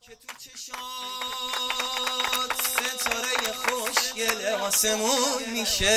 که تو چشات ستاره خوشگل آسمون میشه،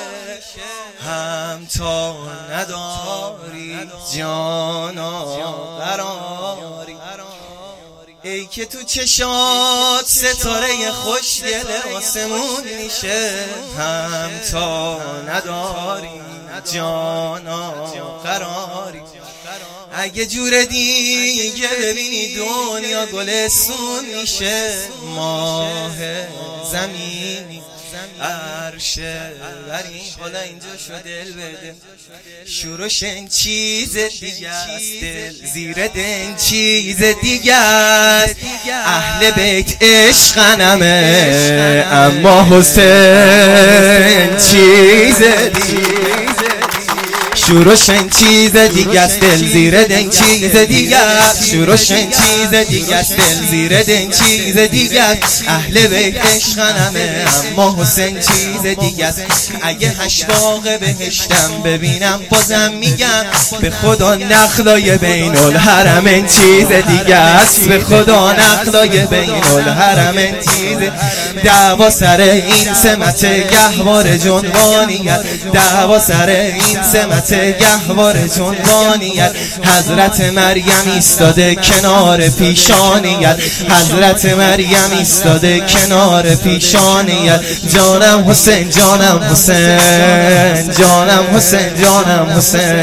هم تا نداری جانا قراری. ای که تو چشات ستاره خوشگل آسمون میشه، هم تا نداری جانا قراری. اگه جور دیگه ببینی دنیا گلستون میشه، ماه زمینی عرشه ولی حالا اینجا شو دل بده، شورش این چیز دیگه است، دل زیر دن چیز دیگه است. اهل بیت عشقنمه اما حسین چیز دیگه، شورش این چیز دیگه است، دل زیر دن چیز دیگه است. شورش این چیز دیگه است، دل زیر دن چیز دیگه است. اهل بیت عشقنمه اما حسین چیز دیگه است. اگه هشواق بهشتم ببینم بازم میگم، به خدا نخلای بین الحرمین چیز دیگه است. به خدا نخلای بین الحرمین چیز. دعوا سر این سمت گهوار جنبانیت، دعوا سر این سمت گهوار جنبانیت. حضرت مریم ایستاده کنار پیشانیت، حضرت مریم ایستاده کنار پیشانیت. جانم حسین جانم حسین جانم حسین جانم حسین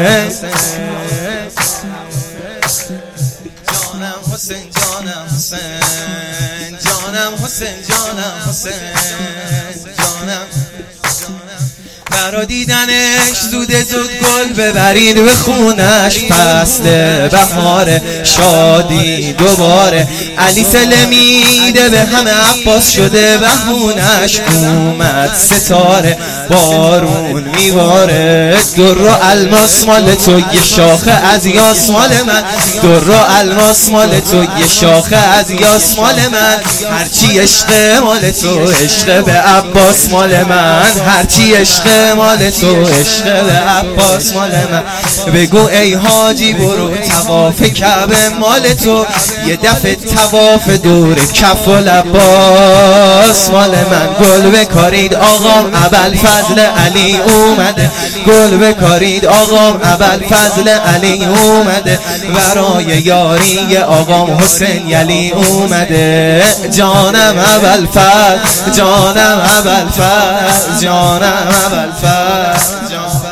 جانم حسین جانم حسین جانم حسین جانم حسین جانم. برا دیدنش زود زود گل ببرید به خونش، فصل بهار شادی دوباره. علی سلمیده به همه عباس شده بهونش، اومد ستاره بارون میباره. در و الماس مال تو یه شاخه از یاس مال من، در و الماس مال تو یه شاخه از یاس مال من. هرچی عشق مال تو عشق به عباس مال من، هرچی عشق مال تو عشق به عباس مال من. بگو ای حاجی برو طواف کعبه مال تو، یه دفعه طواف دور کف و لباس مال من. گل بکارید آقام ابوالفضل علی اومده، گل بکارید آقام ابوالفضل علی اومده. برای یاری آقام حسین علی اومده. جانم ابوالفضل جانم ابوالفضل جانم ابوالفضل.